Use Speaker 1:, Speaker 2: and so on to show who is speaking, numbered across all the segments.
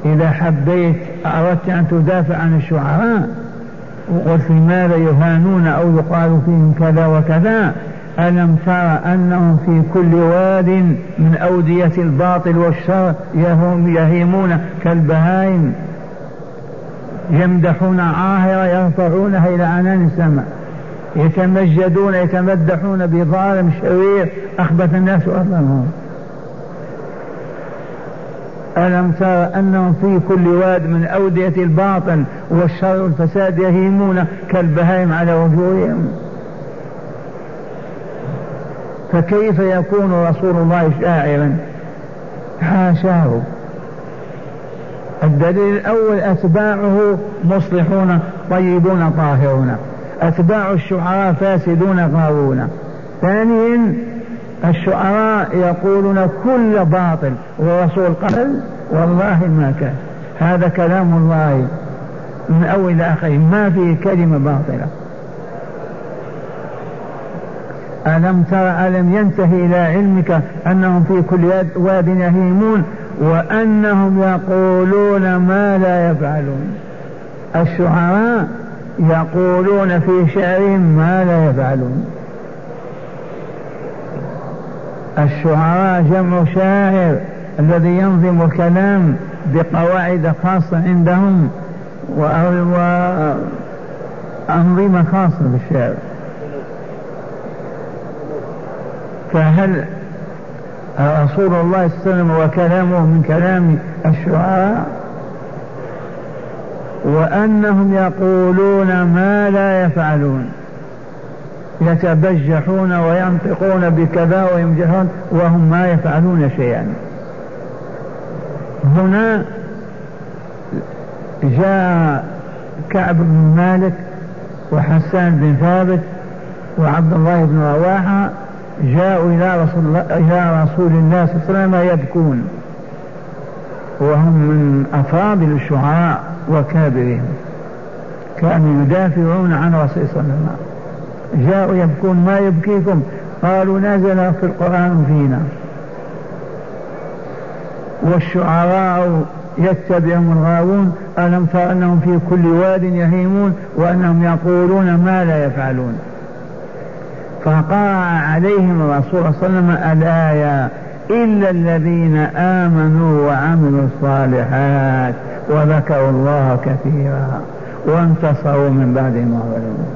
Speaker 1: إذا حبيت أردت أن تدافع عن الشعراء وقلت لماذا يهانون أو يقال فيهم كذا وكذا، ألم ترى أنهم في كل واد من أودية الباطل والشر يهيمون كالبهائم، يمدحون عاهرة يرفعونها إلى عنان السماء، يتمجدون يتمدحون بظالم شرير أخبث الناس أظلمهم. ألم ترى أنهم في كل واد من أودية الباطل والشر والفساد يهيمون كالبهائم على وجوههم؟ فكيف يكون رسول الله شاعرا؟ حاشاه. الدليل الأول أتباعه مصلحون طيبون طاهرون، أتباع الشعراء فاسدون غاوون. ثانيا الشعراء يقولون كل باطل والرسول قال والله ما كان، هذا كلام الله من أول إلى آخر ما فيه كلمة باطلة. ألم ترى ألم ينتهي إلى علمك أنهم في كل واد يهيمون وأنهم يقولون ما لا يفعلون؟ الشعراء يقولون في شعرهم ما لا يفعلون. الشعراء جمع شاعر الذي ينظم الكلام بقواعد خاصة عندهم وأنظمة خاصة بالشعر. فهل رسول الله صلى الله عليه وسلم وكلامه من كلام الشعراء؟ وأنهم يقولون ما لا يفعلون، يتبجحون وينطقون بكذا ويمجحون وهم ما يفعلون شيئا. هنا جاء كعب بن مالك وحسان بن ثابت وعبد الله بن رواحة جاءوا إلى رسول الله صلى الله عليه وسلم يبكون، وهم من أفاضل الشعراء وكابرهم، كانوا يدافعون عن رسول الله صلى الله عليه وسلم. جاءوا يبكون ما يبكيكم؟ قالوا نزل في القرآن فينا والشعراء يتبعهم الغاوون. ألم تر أنهم في كل واد يهيمون وأنهم يقولون ما لا يفعلون؟ فقرأ عليهم الرسول صلى الله عليه وسلم الآية إلا الذين آمنوا وعملوا الصالحات وذكروا الله كثيرا وانتصروا من بعد ما ظلموا.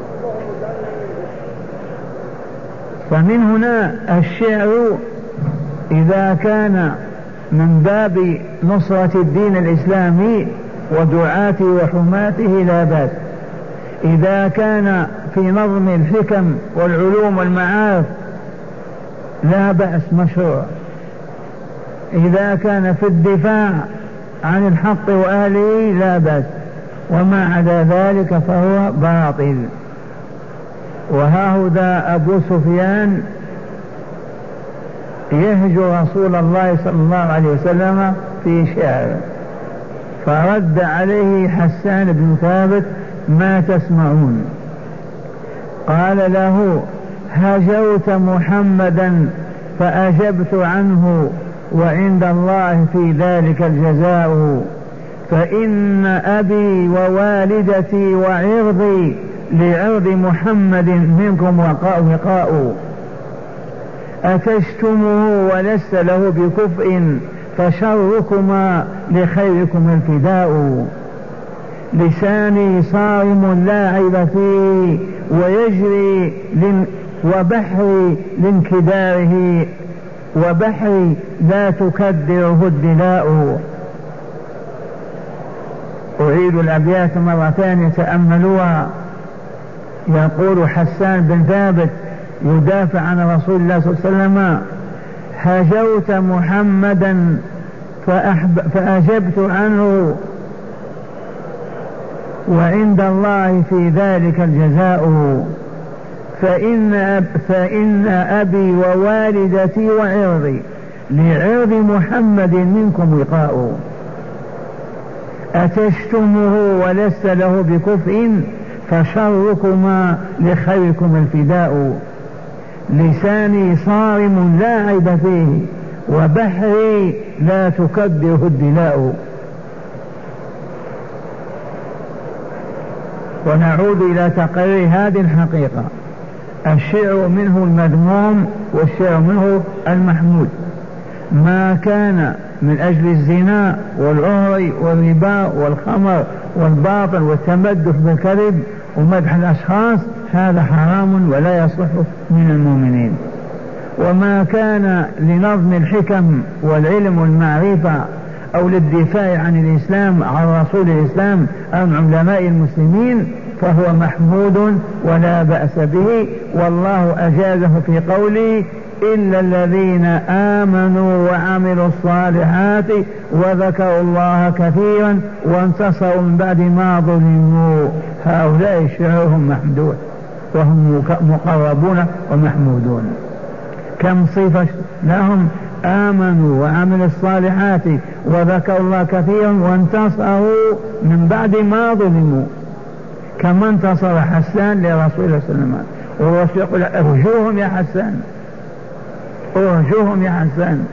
Speaker 1: فمن هنا الشعر إذا كان من باب نصرة الدين الإسلامي ودعاته وحماته لا بأس، إذا كان في نظم الحكم والعلوم والمعارف لا بأس مشروع، إذا كان في الدفاع عن الحق وأهله لا بأس، وما عدا ذلك فهو باطل. وهذا أبو سفيان يهجو رسول الله صلى الله عليه وسلم في شعر، فرد عليه حسان بن ثابت ما تسمعون؟ قال له هجوت محمدا فأجبت عنه وعند الله في ذلك الجزاء، فإن أبي ووالدتي وعرضي لعرض محمد منكم وقاء. أتشتمه ولست له بكفء فشركما لخيركم الفداء. لساني صارم لا عيب فيه ويجري وبحري لانكداره وبحري لا تكدره الدلاء. أعيد الأبيات مرة ثانية تأملوها. يقول حسان بن ثابت يدافع عن رسول الله صلى الله عليه وسلم هجوت محمدا فأجبت عنه وعند الله في ذلك الجزاء، فإن أبي ووالدتي وعرضي لعرض محمد منكم وقاء. أتشتمه ولست له بكفء فشركما لخيركم الفداء. لساني صارم لا عيب فيه وبحري لا تكدره الدلاء. ونعود إلى تقرير هذه الحقيقة. الشعر منه المذموم والشعر منه المحمود. ما كان من أجل الزنا والعهر والربا والخمر والباطل والتمدح بالكذب ومدح الأشخاص هذا حرام ولا يصح من المؤمنين. وما كان لنظم الحكم والعلم والمعرفة أو للدفاع عن الإسلام عن رسول الإسلام أو علماء المسلمين فهو محمود ولا بأس به، والله أجازه في قوله إلا الذين آمنوا وعملوا الصالحات وذكروا الله كثيرا وانتصروا من بعد ما ظلموا هؤلاء شعرهم محمود وهم مقربون ومحمودون. كم صفة لهم؟ آمنوا وعملوا الصالحات وذكروا الله كثيرا وانتصروا من بعد ما ظلموا. كما انتصر حسان لرسول الله صلى الله عليه وسلم والرسول يقول ارجوهم يا حسان ارجوهم يا حسان.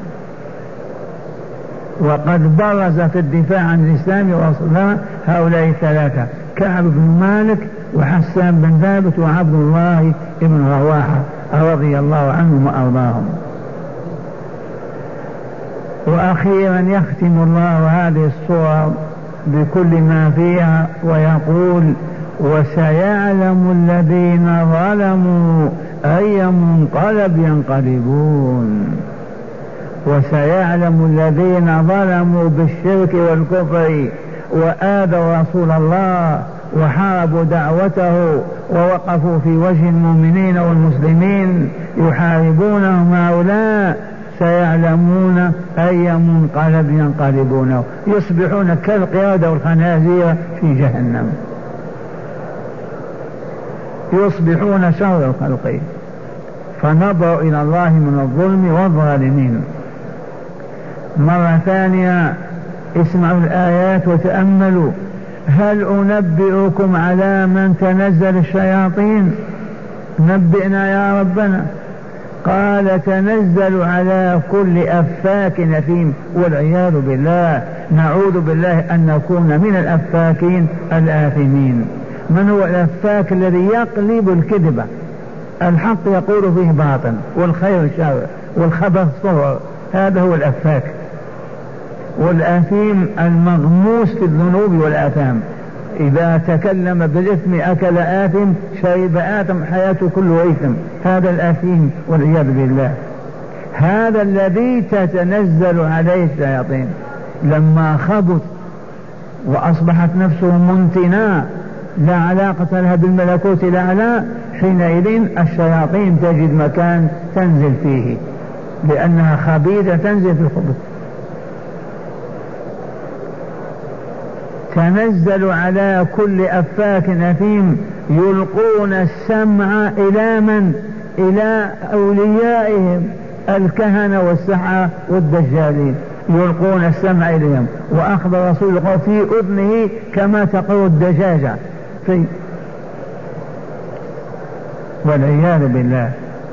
Speaker 1: وقد برز في الدفاع عن الإسلام ورسول الله هؤلاء الثلاثة: كعب بن مالك وحسان بن ثابت وعبد الله بن رواحة رضي الله عنهم وأرضاهم. وأخيرا يختم الله هذه الصور بكل ما فيها ويقول: وسيعلم الذين ظلموا أي منقلب ينقلبون. وسيعلم الذين ظلموا بالشرك والكفر وآذوا رسول الله وحاربوا دعوته ووقفوا في وجه المؤمنين والمسلمين يحاربونهم هؤلاء، سيعلمون أي منقلب ينقلبونه، يصبحون كالقردة والخنازير في جهنم، يصبحون شر الخلق. فنظروا إلى الله من الظلم والظالمين. مرة ثانية اسمعوا الآيات وتأملوا: هل أنبئكم على من تنزل الشياطين؟ نبئنا يا ربنا. قال: تنزل على كل أفاك أثيم، والعياذ بالله، نعوذ بالله أن نكون من الأفاكين الآثمين. من هو الأفاك؟ الذي يقلب الكذبة، الحق يقول فيه باطل والخير شر والخبث صغر، هذا هو الأفاك. والآثيم المغموس في الذنوب والآثام، إذا تكلم بالإثم أكل آثم شرب آثم، حياته كله إثم، هذا الآثيم والعياذ بالله. هذا الذي تتنزل عليه الشياطين لما خبث وأصبحت نفسه منتنا لا علاقة لها بالملكوت الأعلى، حينئذ الشياطين تجد مكان تنزل فيه لأنها خبيثة، تنزل في الخبث. تنزل على كل أفاك أثيم يلقون السمع إلى من؟ إلى أوليائهم الكهنة والسحرة والدجالين، يلقون السمع إليهم. وأخبر رسول الله في أذنه كما تقول الدجاجة في، والعياذ بالله.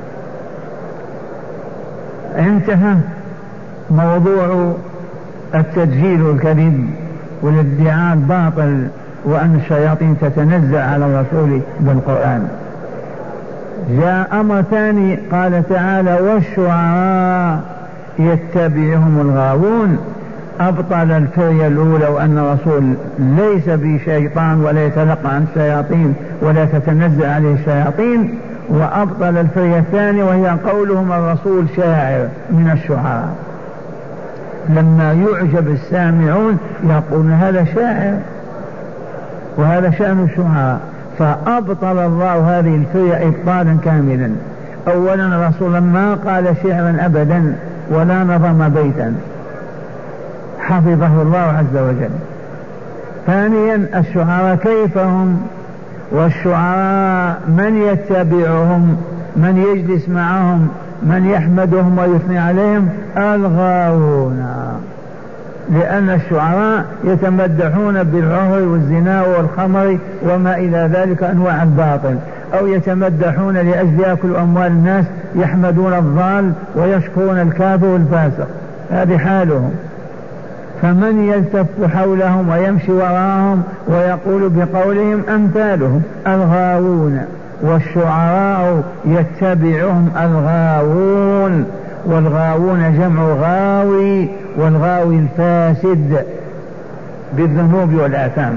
Speaker 1: انتهى موضوع التدجيل والكذب والادعاء الباطل وأن الشياطين تتنزل على الرسول بالقرآن. جاء أمر ثاني، قال تعالى: والشعراء يتبعهم الغاوون. أبطل الفرية الأولى وأن الرسول ليس بشيطان ولا يتلقى عن الشياطين ولا تتنزل عليه الشياطين، وأبطل الفرية الثانية وهي قولهم الرسول شاعر من الشعراء. لما يعجب السامعون يقولون هذا شاعر وهذا شأن الشعراء. فأبطل الله هذه الفرية إبطالا كاملا. أولا الرسول ما قال شعرا أبدا ولا نظم بيتا، حفظه الله عز وجل. ثانيا الشعراء كيف هم؟ والشعراء من يتبعهم؟ من يجلس معهم؟ من يحمدهم ويثني عليهم؟ الغاوون. لأن الشعراء يتمدحون بالعهر والزنا والخمر وما إلى ذلك أنواع الباطل، أو يتمدحون لأجل يأكلوا أموال الناس، يحمدون الضال ويشكرون الكافر والفاسق، هذه حالهم. فمن يلتف حولهم ويمشي وراءهم ويقول بقولهم أمثالهم الغاوون، والشعراء يتبعهم الغاوون، والغاوون جمع غاوي، والغاوي الفاسد بالذنوب والآثام.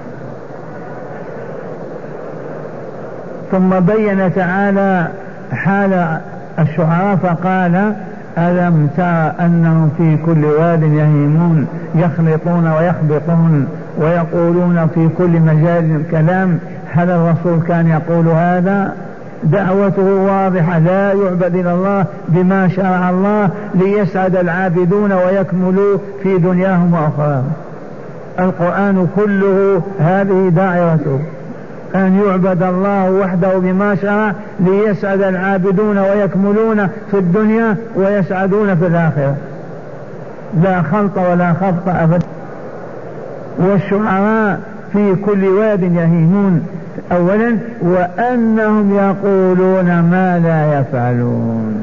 Speaker 1: ثم بين تعالى حال الشعراء فقال ألم تر أنهم في كل واد يهيمون يخلطون ويخبطون ويقولون في كل مجال الكلام. هل الرسول كان يقول هذا؟ دعوته واضحة، لا يعبد إلا الله بما شرع الله ليسعد العابدون ويكملوا في دنياهم وأخراهم. القرآن كله هذه دائرته، أن يعبد الله وحده بما شرع ليسعد العابدون ويكملون في الدنيا ويسعدون في الآخرة، لا خلط ولا خبط أبدا. والشعراء في كل واد يهيمون أولا، وأنهم يقولون ما لا يفعلون.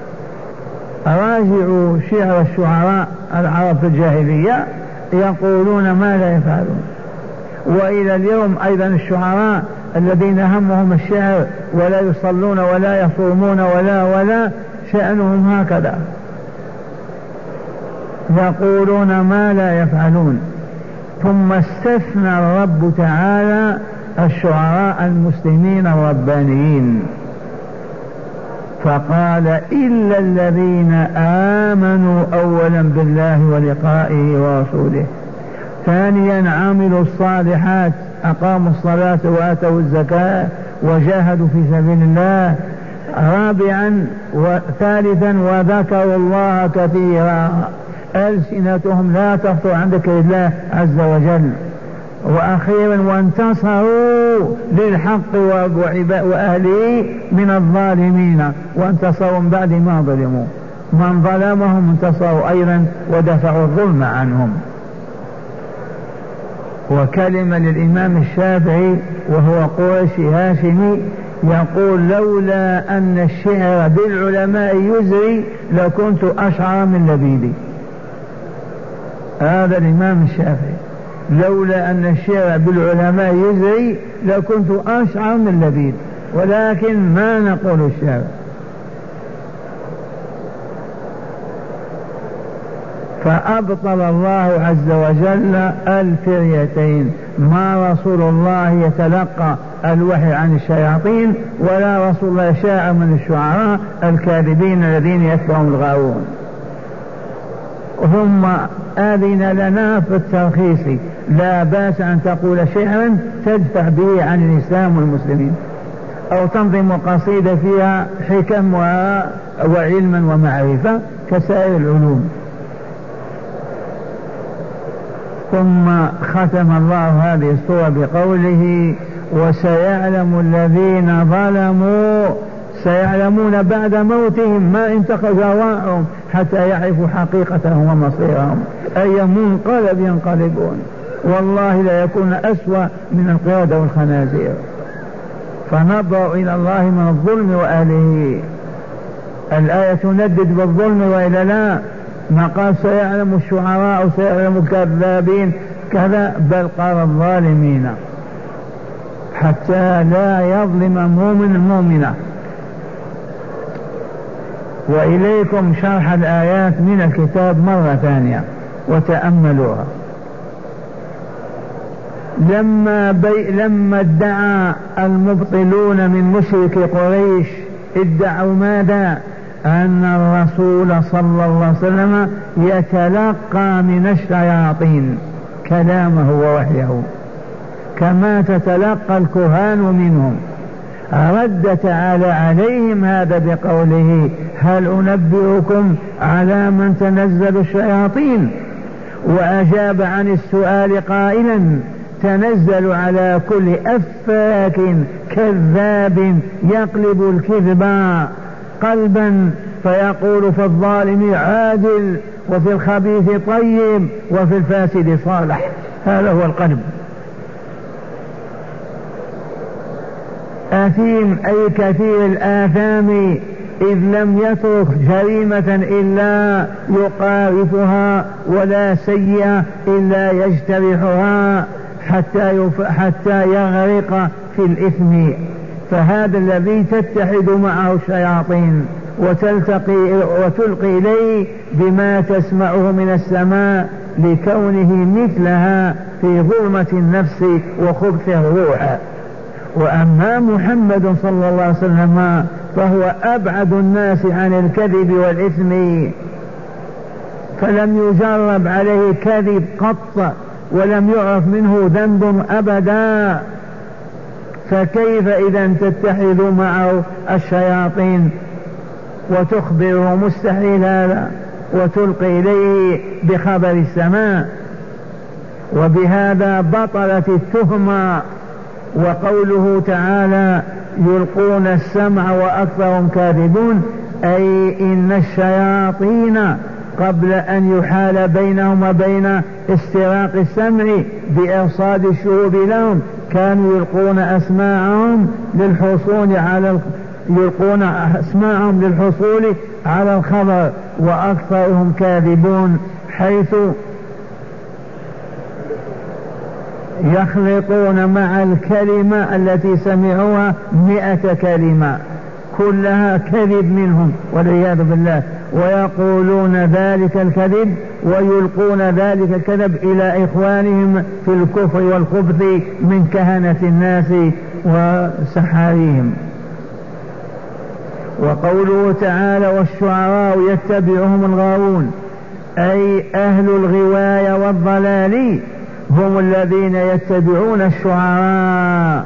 Speaker 1: راجعوا شعر الشعراء العرب في الجاهلية يقولون ما لا يفعلون، وإلى اليوم أيضا الشعراء الذين همهم الشعر ولا يصلون ولا يصومون ولا شأنهم هكذا، يقولون ما لا يفعلون. ثم استثنى الرب تعالى الشعراء المسلمين الربانيين فقال إلا الذين آمنوا أولا بالله ولقائه ورسوله، ثانيا عملوا الصالحات أقاموا الصلاة وآتوا الزكاة وجاهدوا في سبيل الله، رابعا وثالثا وذكروا الله كثيرا ألسنتهم لا تخطر عن ذكر الله عز وجل، وأخيرا وانتصروا للحق وأهله من الظالمين، وانتصروا من بعد ما ظلموا، من ظلمهم انتصروا أيضا ودفعوا الظلم عنهم. وكلمة للإمام الشافعي وهو قرشي هاشمي يقول لولا أن الشعر بالعلماء يزري لكنت أشعر من لبيدي. هذا الإمام الشافعي لولا أن الشعر بالعلماء يزري لكنت أشعر من لبيد، ولكن ما نقول الشعر. فأبطل الله عز وجل الفريتين، ما رسول الله يتلقى الوحي عن الشياطين ولا رسول الله شاع من الشعراء الكاذبين الذين يتبعهم الغاوون. ثم آذن لنا في الترخيص، لا بأس أن تقول شعرا تدفع به عن الإسلام والمسلمين، أو تنظم قصيدة فيها حكم وعلما ومعرفة كسائر العلوم. ثم ختم الله هذه السورة بقوله وسيعلم الذين ظلموا، سيعلمون بعد موتهم ما انتقض أرواحهم حتى يعرفوا حقيقتهم ومصيرهم، أي منقلب ينقلبون، والله لا يكون أسوأ من القردة والخنازير. فنظروا إلى الله من الظلم وأهله. الآية تندد بالظلم وإلا لا؟ ما قال سيعلم الشعراء سيعلم الكذابين كذا، بل قال الظالمين حتى لا يظلم مؤمن مؤمنة. وإليكم شرح الآيات من الكتاب مرة ثانية وتأملوها. لما ادعى المبطلون من مشرك قريش ادعوا ماذا؟ أن الرسول صلى الله عليه وسلم يتلقى من الشياطين كلامه ووحيه كما تتلقى الكهان منهم. رد تعالى عليهم هذا بقوله هل أنبئكم على من تنزل الشياطين؟ وأجاب عن السؤال قائلا تنزل على كل أفاك كذاب يقلب الكذب قلبا فيقول في الظالم عادل وفي الخبيث طيب وفي الفاسد صالح. هذا هو القلب. أثيم أي كثير الآثام إذ لم يترك جريمة إلا يقارفها ولا سيئة إلا يجترحها حتى يغرق في الإثم. فهذا الذي تتحد معه الشياطين وتلقي إليه بما تسمعه من السماء لكونه مثلها في ظلمة النفس وخبث الروح. وأما محمد صلى الله عليه وسلم فهو أبعد الناس عن الكذب والإثم، فلم يجرب عليه كذب قط ولم يعرف منه ذنب أبدا، فكيف إذا تتحد معه الشياطين وتخبره مستحيل هذا وتلقي إليه بخبر السماء؟ وبهذا بطلت التهمة. وقوله تعالى يلقون السمع وأكثرهم كاذبون، أي إن الشياطين قبل أن يحال بينهم وبين استراق السمع بإرصاد الشهود لهم كانوا يلقون أسماعهم للحصول على الخبر، وأكثرهم كاذبون، حيث يخلطون مع الكلمة التي سمعوها 100 كلمة كلها كذب منهم والعياذ بالله، ويقولون ذلك الكذب ويلقون ذلك الكذب إلى إخوانهم في الكفر والخبث من كهنة الناس وسحاريهم. وقوله تعالى والشعراء يتبعهم الغاوون، أي أهل الغواية والضلال هم الذين يتبعون الشعراء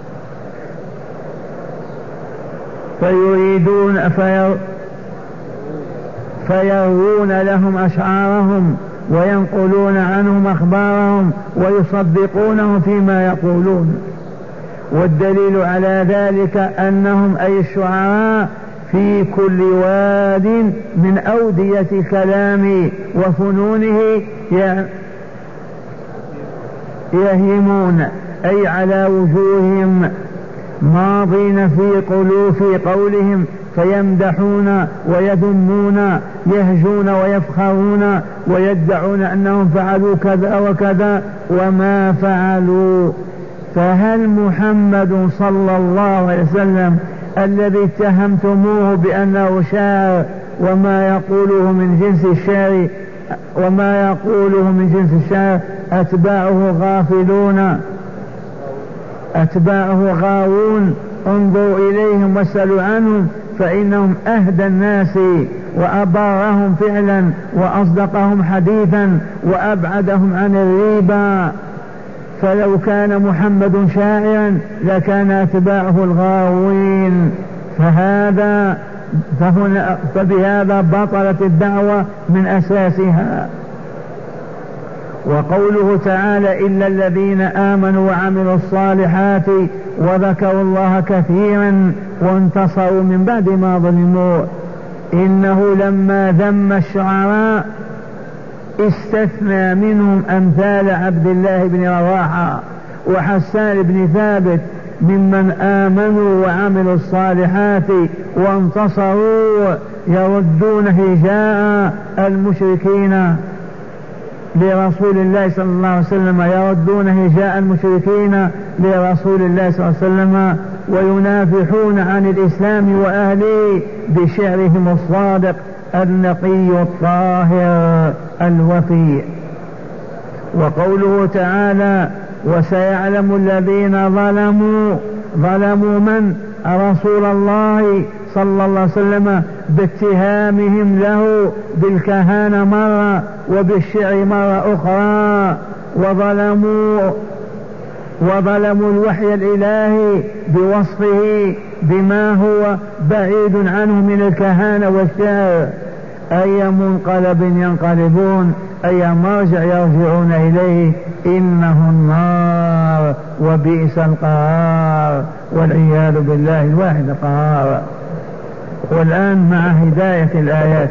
Speaker 1: فيروون لهم أشعارهم وينقلون عنهم أخبارهم ويصدقونهم فيما يقولون. والدليل على ذلك أنهم أي الشعراء في كل واد من أودية الكلام وفنونه يهيمون، أي على وجوههم ماضين في قولهم فيمدحون ويذمون، يهجون ويفخرون ويدعون أنهم فعلوا كذا وكذا وما فعلوا. فهل محمد صلى الله عليه وسلم الذي اتهمتموه بأنه شاعر وما يقوله من جنس الشاعر أتباعه غافلون، أتباعه غاوون؟ انظروا إليهم واسألوا عنهم، فإنهم أهدى الناس وأبرهم فعلا وأصدقهم حديثا وأبعدهم عن الريبة. فلو كان محمد شاعرا لكان أتباعه الغاوين. فبهذا بطلت الدعوة من أساسها. وقوله تعالى إلا الذين آمنوا وعملوا الصالحات وذكروا الله كثيرا وانتصروا من بعد ما ظلموا، إنه لما ذم الشعراء استثنى منهم أمثال عبد الله بن رواحة وحسان بن ثابت ممن آمنوا وعملوا الصالحات وانتصروا، يردون هجاء المشركين لرسول الله صلى الله عليه وسلم، يردون هجاء المشركين لرسول الله صلى الله عليه وسلم، وينافحون عن الإسلام وأهله بشعرهم الصادق النقي الطاهر الوفي. وقوله تعالى وسيعلم الذين ظلموا من؟ رسول الله صلى الله عليه وسلم باتهامهم له بالكهانة مرة وبالشعر مرة أخرى، وظلموا الوحي الإلهي بوصفه بما هو بعيد عنه من الكهانة والشعر. أي منقلب ينقلبون، أي مرجع يرجعون إليه، إنه النار وبئس القرار والعياذ بالله الواحد القهار. والآن مع هداية الآيات.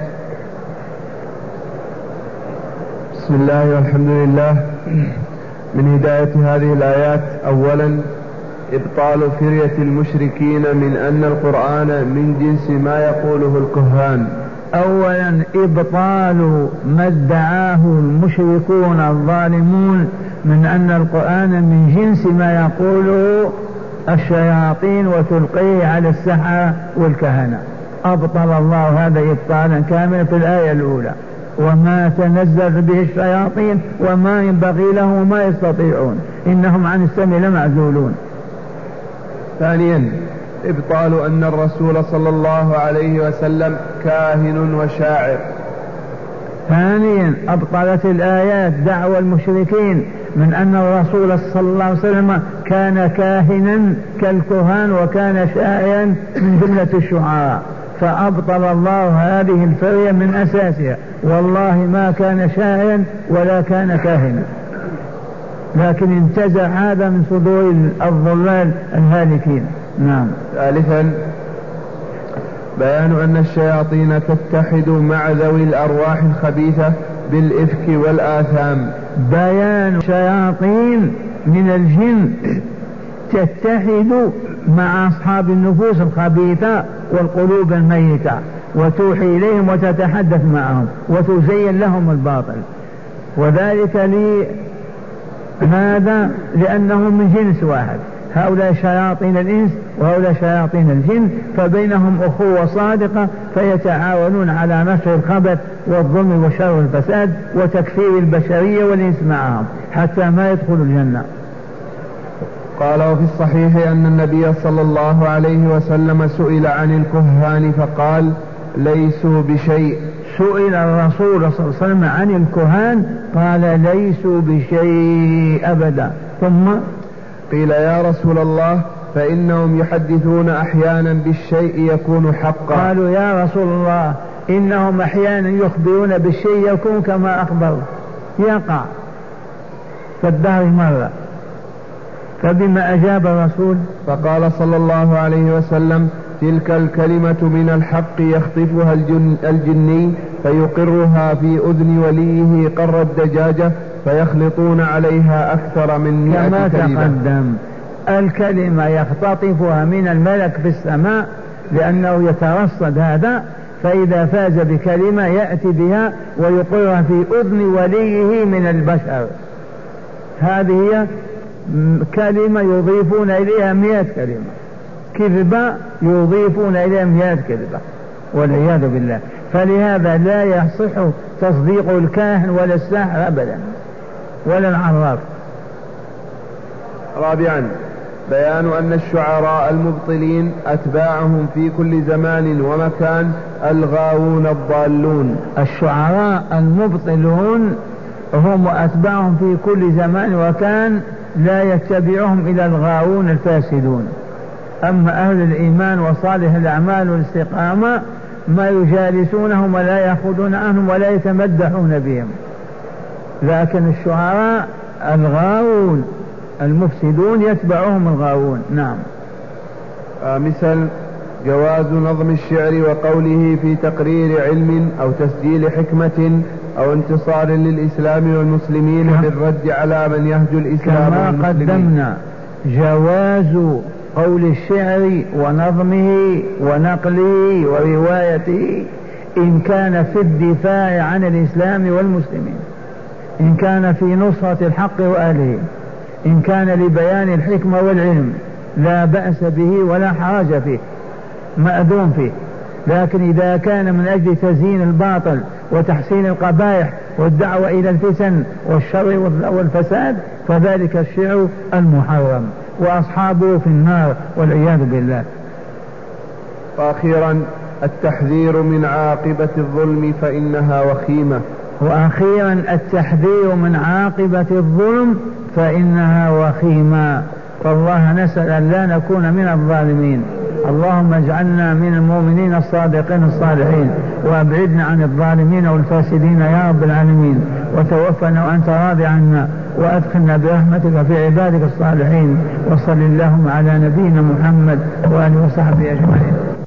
Speaker 2: بسم الله والحمد لله. من هداية هذه الآيات أولا إبطال فرية المشركين من أن القرآن من جنس ما يقوله الكهان.
Speaker 1: أولا إبطال ما ادعاه المشركون الظالمون من أن القرآن من جنس ما يقوله الشياطين وتلقيه على السحرة والكهنة. أبطل الله هذا إبطالا كاملا في الآية الأولى. وما تنزل به الشياطين وما ينبغي لهم وما يستطيعون إنهم عن السمع لمعزولون.
Speaker 2: ثانيا إبطال أن الرسول صلى الله عليه وسلم كاهن وشاعر.
Speaker 1: ثانيا أبطلت الآيات دعوى المشركين من أن الرسول صلى الله عليه وسلم كان كاهنا كالكهان وكان شاعرا من جملة الشعراء، فأبطل الله هذه الفرية من أساسها. والله ما كان شاعرا ولا كان كاهنا، لكن انتزع هذا من صدور الضلال الهالكين. نعم.
Speaker 2: ثالثا بيان أن الشياطين تتحد مع ذوي الأرواح الخبيثة بالإفك والآثام.
Speaker 1: بيان شياطين من الجن تتحد مع أصحاب النفوس الخبيثة والقلوب الميتة وتوحي إليهم وتتحدث معهم وتزين لهم الباطل، وذلك هذا لأنهم من جنس واحد، هؤلاء شياطين الإنس وهؤلاء شياطين الجن، فبينهم أخوة صادقة فيتعاونون على نشر الخبث والظلم والشر والفساد وتكفير البشرية والإنس معهم حتى ما يدخلوا الجنة.
Speaker 2: قال وفي الصحيح أن النبي صلى الله عليه وسلم سئل عن الكهان فقال ليسوا بشيء.
Speaker 1: سئل الرسول صلى الله عليه وسلم عن الكهان قال ليسوا بشيء أبدا. ثم
Speaker 2: قيل يا رسول الله فإنهم يحدثون أحيانا بالشيء يكون حقا.
Speaker 1: قالوا يا رسول الله إنهم أحيانا يخبرون بالشيء يكون كما أخبروا، يقع في الدهر مرة. فبما أجاب الرسول؟
Speaker 2: فقال صلى الله عليه وسلم تلك الكلمة من الحق يخطفها الجني فيقرها في أذن وليه قر الدجاجة فيخلطون عليها أكثر من 100 كلمة.
Speaker 1: كما تقدم الكلمة يختطفها من الملك في السماء لأنه يترصد هذا، فإذا فاز بكلمة يأتي بها ويقرها في أذن وليه من البشر. هذه هي كلمة يضيفون إليها 100 كلمة، كذبة يضيفون إليها 100 كذبة والعياذ بالله. فلهذا لا يصح تصديق الكاهن ولا الساحر أبدا ولا العراف.
Speaker 2: رابعا بيان أن الشعراء المبطلين أتباعهم في كل زمان ومكان الغاوون الضالون.
Speaker 1: الشعراء المبطلون هم أتباعهم في كل زمان وكان لا يتبعهم إلى الغاوون الفاسدون. أما أهل الإيمان وصالح الأعمال والاستقامة ما يجالسونهم ولا يأخذون عنهم ولا يتمدحون بهم، لكن الشعراء الغاوون المفسدون يتبعهم الغاوون. نعم.
Speaker 2: مثل جواز نظم الشعر وقوله في تقرير علم أو تسجيل حكمة أو انتصار للإسلام والمسلمين بالرد على من يهجو الإسلام
Speaker 1: كما قدمنا جواز قول الشعر ونظمه ونقله وروايته إن كان في الدفاع عن الإسلام والمسلمين، إن كان في نصرة الحق وأهله، إن كان لبيان الحكمة والعلم لا بأس به ولا حرج فيه مأذون فيه. لكن إذا كان من أجل تزيين الباطل وتحسين القبائح والدعوة إلى الفتن والشر والفساد فذلك الشعر المحرم وأصحابه في النار والعياذ بالله.
Speaker 2: وأخيرا التحذير من عاقبة الظلم فإنها وخيمة.
Speaker 1: وأخيرا التحذير من عاقبة الظلم فإنها وخيمة. فالله نسأل أن لا نكون من الظالمين. اللهم اجعلنا من المؤمنين الصادقين الصالحين وابعدنا عن الظالمين والفاسدين يا رب العالمين، وتوفنا وأنت راضي عنا وأدخلنا برحمتك في عبادك الصالحين. وصل اللهم على نبينا محمد وآله وصحبه أجمعين.